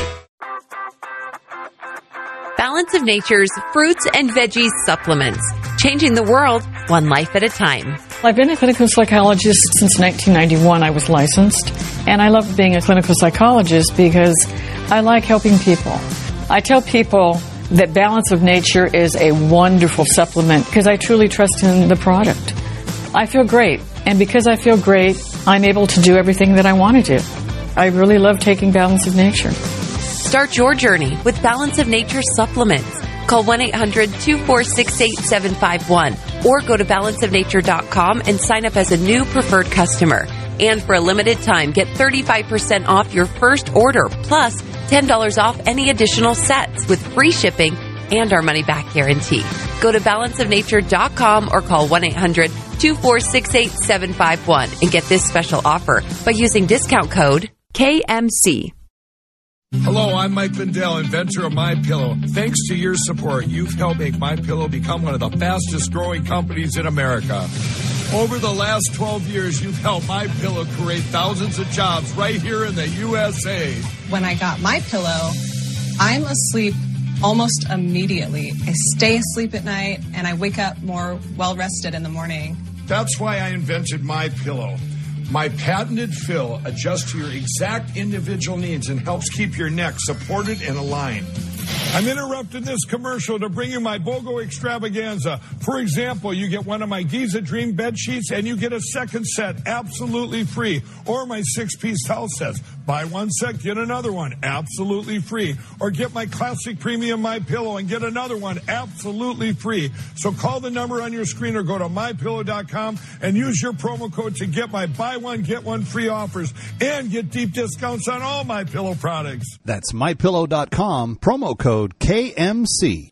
Balance of Nature's fruits and veggies supplements. Changing the world one life at a time. I've been a clinical psychologist since nineteen ninety-one. I was licensed. And I love being a clinical psychologist because I like helping people. I tell people that Balance of Nature is a wonderful supplement because I truly trust in the product. I feel great, and because I feel great, I'm able to do everything that I want to do. I really love taking Balance of Nature. Start your journey with Balance of Nature supplements. Call one eight hundred two four six eight seven five one or go to balance of nature dot com and sign up as a new preferred customer. And for a limited time, get thirty-five percent off your first order, plus ten dollars off any additional sets with free shipping and our money-back guarantee. Go to balance of nature dot com or call one eight hundred two four six eight seven five one and get this special offer by using discount code K M C. Hello, I'm Mike Lindell, inventor of MyPillow. Thanks to your support, you've helped make MyPillow become one of the fastest growing companies in America. Over the last twelve years, you've helped MyPillow create thousands of jobs right here in the U S A. When I got MyPillow, I'm asleep almost immediately. I stay asleep at night, and I wake up more well-rested in the morning. That's why I invented MyPillow. My patented fill adjusts to your exact individual needs and helps keep your neck supported and aligned. I'm interrupting this commercial to bring you my BOGO extravaganza. For example, you get one of my Giza Dream bed sheets and you get a second set absolutely free. Or my six-piece towel sets. Buy one set, get another one absolutely free. Or get my classic premium MyPillow and get another one absolutely free. So call the number on your screen or go to my pillow dot com and use your promo code to get my buy one, get one free offers and get deep discounts on all MyPillow products. That's my pillow dot com, promo code K M C.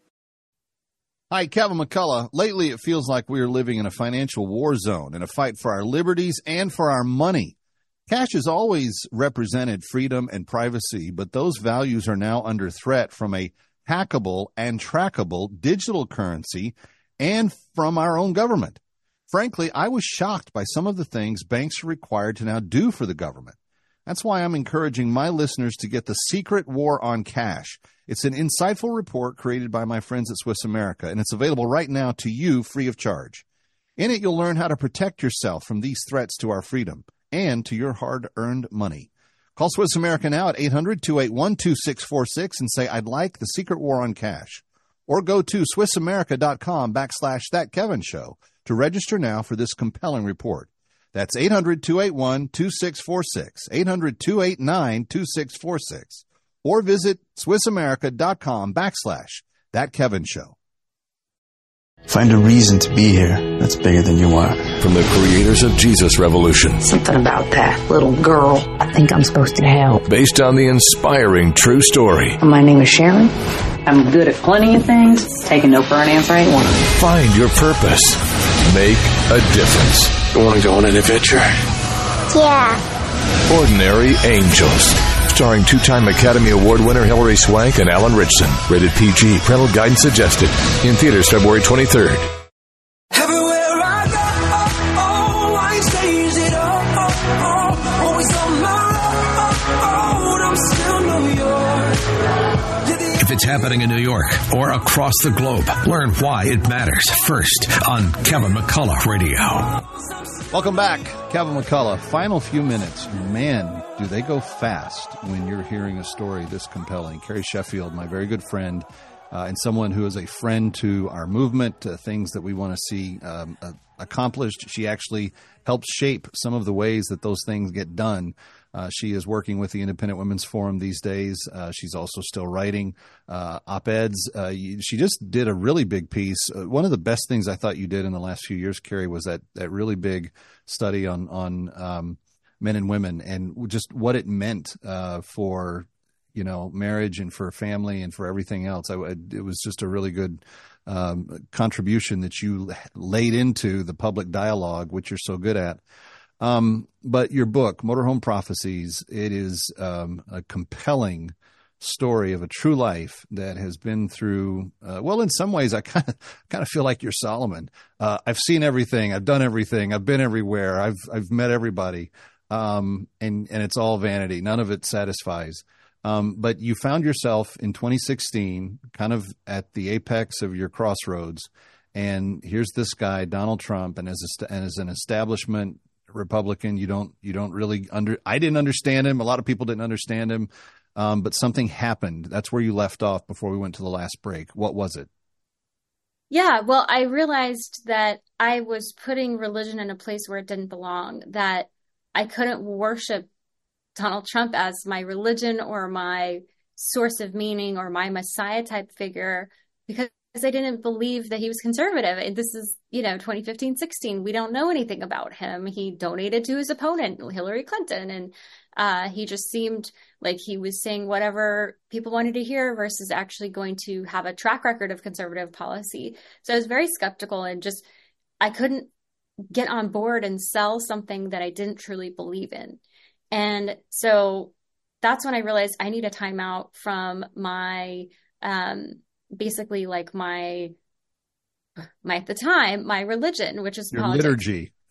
Hi, Kevin McCullough. Lately, it feels like we are living in a financial war zone, in a fight for our liberties and for our money. Cash has always represented freedom and privacy, but those values are now under threat from a hackable and trackable digital currency and from our own government. Frankly, I was shocked by some of the things banks are required to now do for the government. That's why I'm encouraging my listeners to get The Secret War on Cash. It's an insightful report created by my friends at Swiss America, and it's available right now to you free of charge. In it, you'll learn how to protect yourself from these threats to our freedom and to your hard-earned money. Call Swiss America now at eight hundred, two eight one, two six four six and say, I'd like The Secret War on Cash. Or go to swiss america dot com backslash that Kevin show to register now for this compelling report. That's eight hundred, two eight one, two six four six, eight hundred, two eight nine, two six four six, or visit swiss america dot com backslash that Kevin show. Find a reason to be here that's bigger than you are. From the creators of Jesus Revolution. Something about that little girl. I think I'm supposed to help. Based on the inspiring true story. My name is Sharon. I'm good at plenty of things, taking no for an answer ain't one. Find your purpose. Make a difference. You want to go on an adventure? Yeah. Ordinary Angels. Starring two-time Academy Award winner Hilary Swank and Alan Richson. Rated P G. Parental guidance suggested. In theaters February twenty-third. Everywhere I go, oh, oh, I change it up, oh, oh, always on my road, I'm still New York. If it's happening in New York or across the globe, learn why it matters first on Kevin McCullough Radio. Welcome back, Kevin McCullough. Final few minutes. Man, do they go fast when you're hearing a story this compelling. Carrie Sheffield, my very good friend, uh, and someone who is a friend to our movement, uh, things that we want to see um, uh, accomplished. She actually helps shape some of the ways that those things get done. Uh, she is working with the Independent Women's Forum these days. Uh, she's also still writing uh, op-eds. Uh, you, she just did a really big piece. Uh, one of the best things I thought you did in the last few years, Carrie, was that that really big study on on um, men and women and just what it meant uh, for you know marriage and for family and for everything else. I, it was just a really good um, contribution that you laid into the public dialogue, which you're so good at. Um, but your book, Motorhome Prophecies, it is um, a compelling story of a true life that has been through, uh, well, in some ways, I kind of kind of feel like you're Solomon. Uh, I've seen everything. I've done everything. I've been everywhere. I've I've met everybody. Um, and, and it's all vanity. None of it satisfies. Um, but you found yourself in twenty sixteen kind of at the apex of your crossroads. And here's this guy, Donald Trump, and as a, and as an establishment Republican, you don't you don't really under I didn't understand him. A lot of people didn't understand him. Um, but something happened. That's where you left off before we went to the last break. What was it? Yeah, well, I realized that I was putting religion in a place where it didn't belong, that I couldn't worship Donald Trump as my religion or my source of meaning or my Messiah type figure because I didn't believe that he was conservative. And this is, you know, twenty fifteen, sixteen. We don't know anything about him. He donated to his opponent, Hillary Clinton. And uh, he just seemed like he was saying whatever people wanted to hear versus actually going to have a track record of conservative policy. So I was very skeptical and just, I couldn't get on board and sell something that I didn't truly believe in. And so that's when I realized I need a timeout from my, um, basically like my, my, at the time, my religion, which is your politics. liturgy.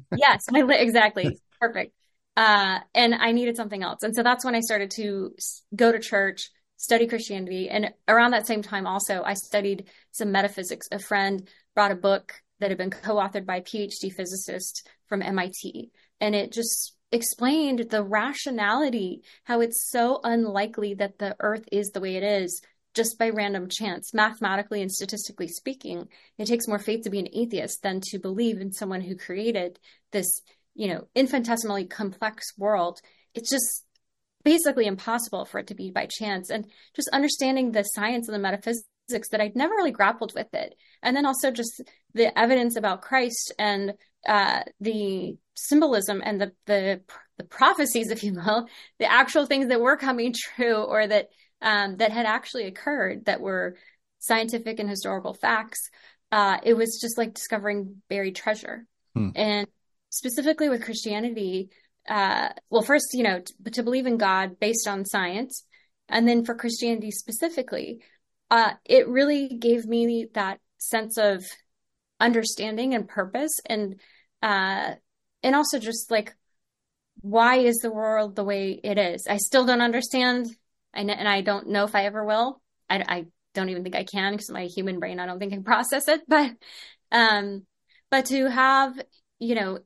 Yes, I, exactly. Perfect. Uh, and I needed something else. And so that's when I started to go to church, study Christianity. And around that same time also, I studied some metaphysics. A friend brought a book that had been co-authored by a PhD physicist from M I T. And it just explained the rationality, how it's so unlikely that the earth is the way it is just by random chance. Mathematically and statistically speaking, it takes more faith to be an atheist than to believe in someone who created this, you know, infinitesimally complex world. It's just basically impossible for it to be by chance. And just understanding the science and the metaphysics that I'd never really grappled with it. And then also just the evidence about Christ and uh, the symbolism and the, the the prophecies, if you will, the actual things that were coming true or that um, that had actually occurred that were scientific and historical facts. Uh, it was just like discovering buried treasure. Hmm. And specifically with Christianity, uh, well, first, you know, to, to believe in God based on science, and then for Christianity specifically, uh, it really gave me that sense of understanding and purpose, and uh, and also just like, why is the world the way it is? I still don't understand, and, and I don't know if I ever will. I, I don't even think I can, because my human brain, I don't think can process it. But um, but to have, you know,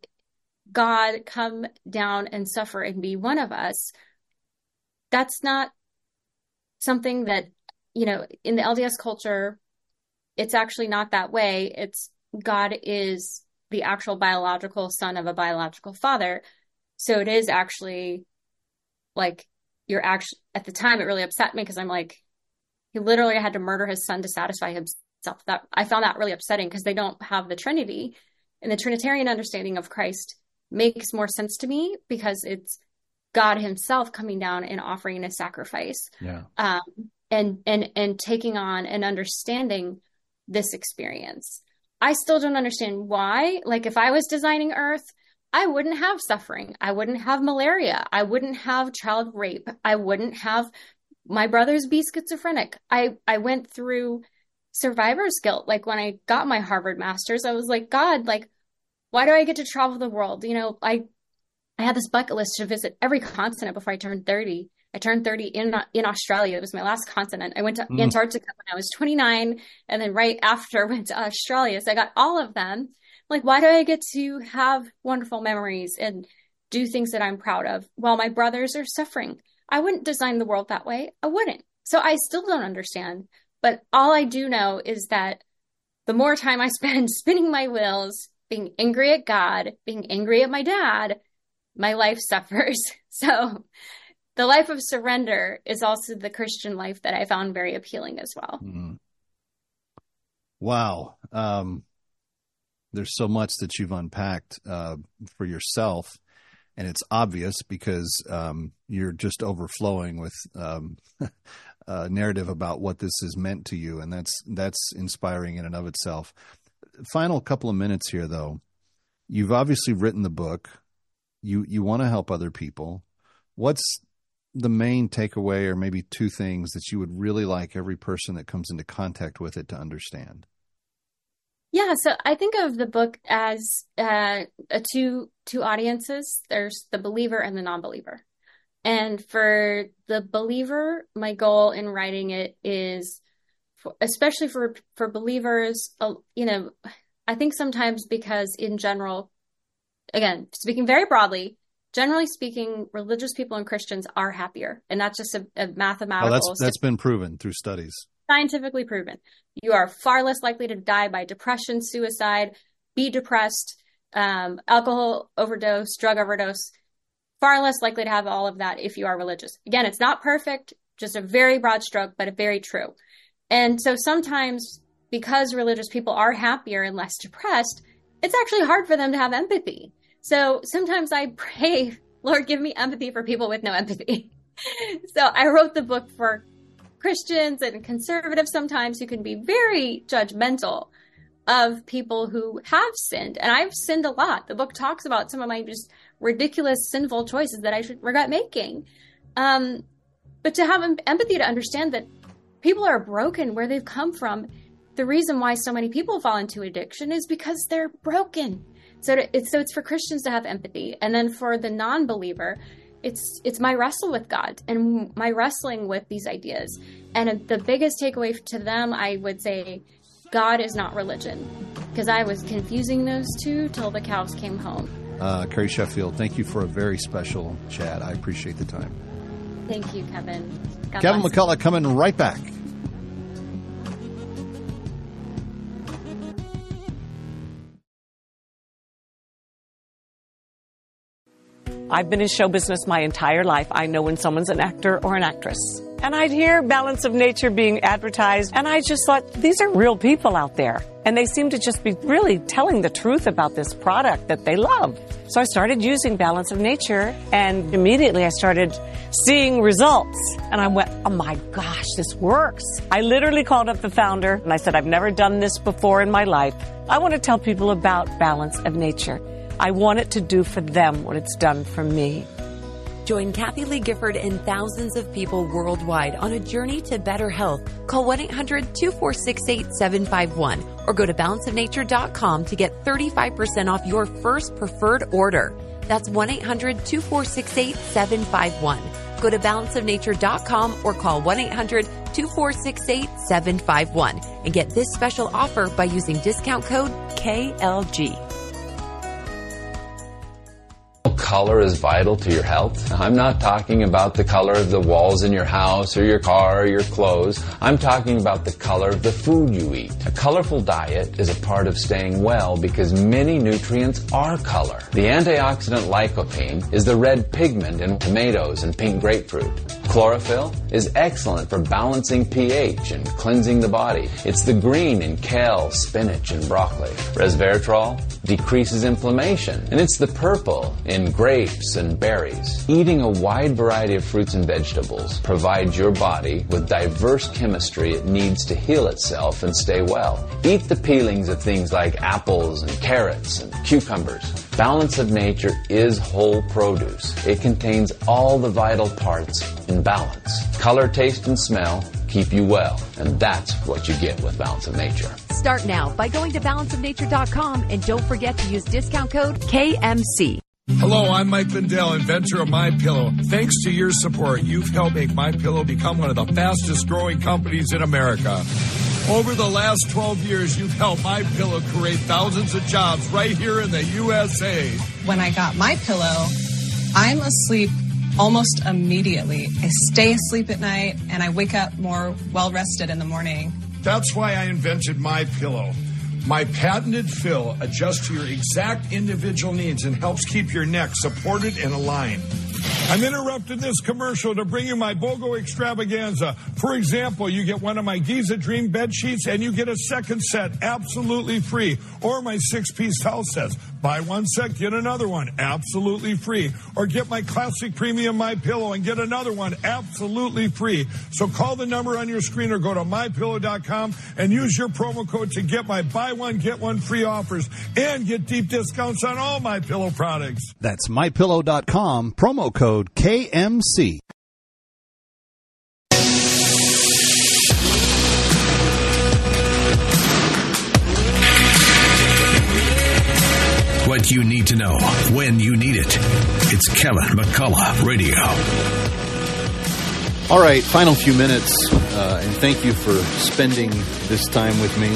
God come down and suffer and be one of us, that's not something that, you know, in the L D S culture, it's actually not that way. It's God is the actual biological son of a biological father. So it is actually like, you're actually, at the time it really upset me, because I'm like, he literally had to murder his son to satisfy himself. That I found that really upsetting, because they don't have the Trinity, and the Trinitarian understanding of Christ makes more sense to me, because it's God himself coming down and offering a sacrifice. Yeah. Um, and, and, and taking on and understanding this experience. I still don't understand why. Like, if I was designing Earth, I wouldn't have suffering. I wouldn't have malaria. I wouldn't have child rape. I wouldn't have my brothers be schizophrenic. I, I went through survivor's guilt. Like, when I got my Harvard master's, I was like, God, like, why do I get to travel the world? You know, I, I had this bucket list to visit every continent before I turned thirty. I turned thirty in in Australia. It was my last continent. I went to mm. Antarctica when I was twenty-nine, and then right after went to Australia. So I got all of them. Like, why do I get to have wonderful memories and do things that I'm proud of while my brothers are suffering? I wouldn't design the world that way. I wouldn't. So I still don't understand. But all I do know is that the more time I spend spinning my wheels, being angry at God, being angry at my dad, my life suffers. So the life of surrender is also the Christian life that I found very appealing as well. Mm-hmm. Wow. Um, there's so much that you've unpacked uh, for yourself, and it's obvious because um, you're just overflowing with um, a narrative about what this has meant to you, and that's that's inspiring in and of itself. Final couple of minutes here, though. You've obviously written the book. You you want to help other people. What's the main takeaway, or maybe two things that you would really like every person that comes into contact with it to understand? Yeah, so I think of the book as uh, a two two audiences. There's the believer and the non-believer. And for the believer, my goal in writing it is, for, especially for for believers, uh, you know, I think sometimes because in general, again, speaking very broadly, generally speaking, religious people and Christians are happier. And that's just a, a mathematical... Oh, that's, that's been proven through studies. Scientifically proven. You are far less likely to die by depression, suicide, be depressed, um, alcohol overdose, drug overdose. Far less likely to have all of that if you are religious. Again, it's not perfect, just a very broad stroke, but very true. And so sometimes, because religious people are happier and less depressed, it's actually hard for them to have empathy. So sometimes I pray, Lord, give me empathy for people with no empathy. So I wrote the book for Christians and conservatives sometimes who can be very judgmental of people who have sinned. And I've sinned a lot. The book talks about some of my just ridiculous, sinful choices that I should regret making. Um, but to have empathy, to understand that people are broken where they've come from. The reason why so many people fall into addiction is because they're broken. So to, it's so it's for Christians to have empathy, and then for the non-believer, it's it's my wrestle with God and my wrestling with these ideas. And the biggest takeaway to them, I would say, God is not religion, because I was confusing those two till the cows came home. Uh, Carrie Sheffield, thank you for a very special chat. I appreciate the time. Thank you, Kevin. God Kevin bless. McCullough coming right back. I've been in show business my entire life. I know when someone's an actor or an actress. And I'd hear Balance of Nature being advertised, and I just thought, these are real people out there. And they seem to just be really telling the truth about this product that they love. So I started using Balance of Nature, and immediately I started seeing results. And I went, oh my gosh, this works. I literally called up the founder, and I said, I've never done this before in my life. I want to tell people about Balance of Nature. I want it to do for them what it's done for me. Join Kathy Lee Gifford and thousands of people worldwide on a journey to better health. Call one eight hundred two four six eight seven five one or go to balance of nature dot com to get thirty-five percent off your first preferred order. That's one eight hundred two four six eight seven five one. Go to balance of nature dot com or call one eight hundred two four six eight seven five one and get this special offer by using discount code K L G. Color is vital to your health. I'm not talking about the color of the walls in your house or your car or your clothes. I'm talking about the color of the food you eat. A colorful diet is a part of staying well because many nutrients are color. The antioxidant lycopene is the red pigment in tomatoes and pink grapefruit. Chlorophyll is excellent for balancing pH and cleansing the body. It's the green in kale, spinach, and broccoli. Resveratrol decreases inflammation, and it's the purple in grapes and berries. Eating a wide variety of fruits and vegetables provides your body with diverse chemistry it needs to heal itself and stay well. Eat the peelings of things like apples and carrots and cucumbers. Balance of Nature is whole produce. It contains all the vital parts in balance. Color, taste, and smell keep you well, and that's what you get with Balance of Nature. Start now by going to balance of nature dot com and don't forget to use discount code K M C. Hello, I'm Mike Lindell, inventor of MyPillow. Thanks to your support, you've helped make MyPillow become one of the fastest growing companies in America. Over the last twelve years, you've helped MyPillow create thousands of jobs right here in the U S A. When I got MyPillow, I'm asleep almost immediately. I stay asleep at night, and I wake up more well-rested in the morning. That's why I invented MyPillow. My patented fill adjusts to your exact individual needs and helps keep your neck supported and aligned. I'm interrupting this commercial to bring you my BOGO extravaganza. For example, you get one of my Giza Dream bed sheets and you get a second set absolutely free. Or my six-piece towel sets. Buy one set, get another one absolutely free. Or get my classic premium MyPillow and get another one absolutely free. So call the number on your screen or go to my pillow dot com and use your promo code to get my buy one, get one free offers and get deep discounts on all MyPillow products. That's my pillow dot com, promo code K M C. What you need to know when you need it. It's Kevin McCullough Radio. All right, final few minutes, uh, and thank you for spending this time with me.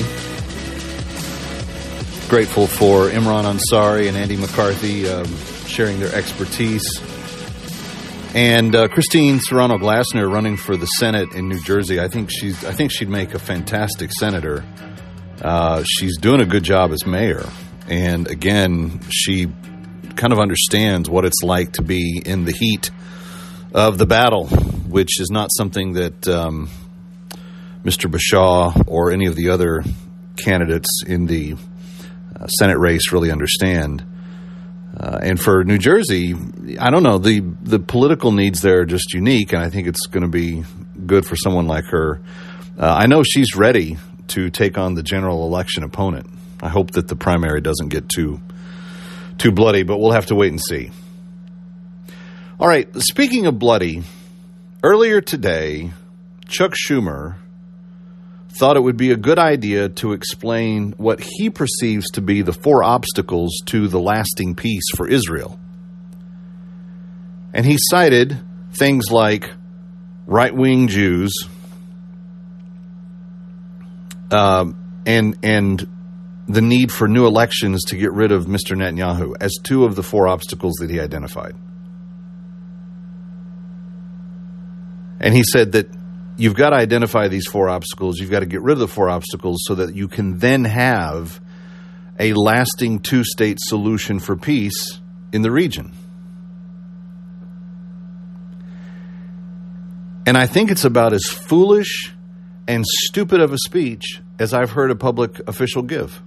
Grateful for Imran Ansari and Andy McCarthy um, sharing their expertise. And uh, Christine Serrano Glasner running for the Senate in New Jersey. I think she's. I think she'd make a fantastic senator. Uh, she's doing a good job as mayor. And again, she kind of understands what it's like to be in the heat of the battle, which is not something that um, Mister Bashaw or any of the other candidates in the uh, Senate race really understand. Uh, and for New Jersey, I don't know, the, the political needs there are just unique, and I think it's going to be good for someone like her. Uh, I know she's ready to take on the general election opponent. I hope that the primary doesn't get too too bloody, but we'll have to wait and see. All right, speaking of bloody, earlier today, Chuck Schumer thought it would be a good idea to explain what he perceives to be the four obstacles to the lasting peace for Israel. And he cited things like right-wing Jews uh, and and the need for new elections to get rid of Mister Netanyahu as two of the four obstacles that he identified. And he said that you've got to identify these four obstacles. You've got to get rid of the four obstacles so that you can then have a lasting two-state solution for peace in the region. And I think it's about as foolish and stupid of a speech as I've heard a public official give.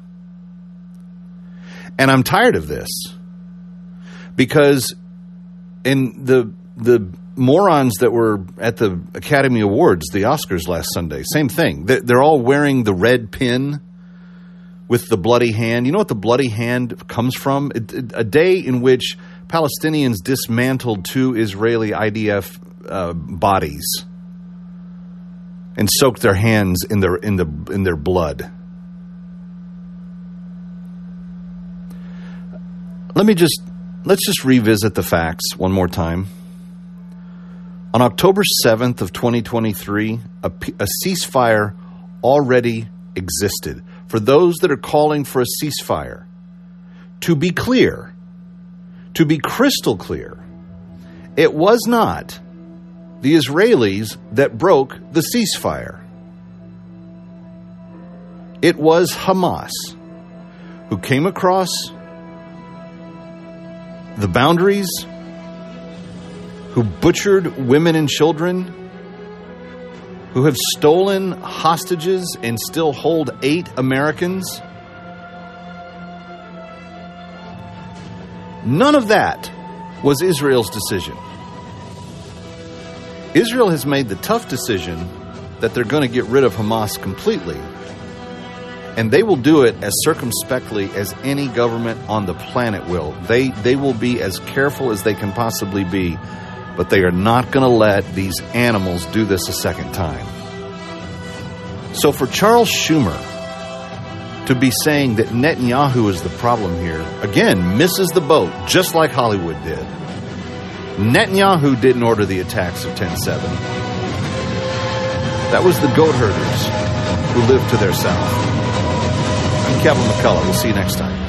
And I'm tired of this because in the the morons that were at the Academy Awards, the Oscars last Sunday, same thing. They're all wearing the red pin with the bloody hand. You know what the bloody hand comes from? A day in which Palestinians dismantled two Israeli I D F uh, bodies and soaked their hands in their in the in their blood. Let me just let's just revisit the facts one more time. On October seventh of twenty twenty-three, a, a ceasefire already existed. For those that are calling for a ceasefire, to be clear, to be crystal clear, it was not the Israelis that broke the ceasefire. It was Hamas who came across the boundaries, who butchered women and children, who have stolen hostages and still hold eight Americans. None of that was Israel's decision. Israel has made the tough decision that they're going to get rid of Hamas completely. And they will do it as circumspectly as any government on the planet will. They they will be as careful as they can possibly be, but they are not going to let these animals do this a second time. So for Charles Schumer to be saying that Netanyahu is the problem here, again, misses the boat, just like Hollywood did. Netanyahu didn't order the attacks of ten seven. That was the goat herders who lived to their south. I'm Kevin McCullough. We'll see you next time.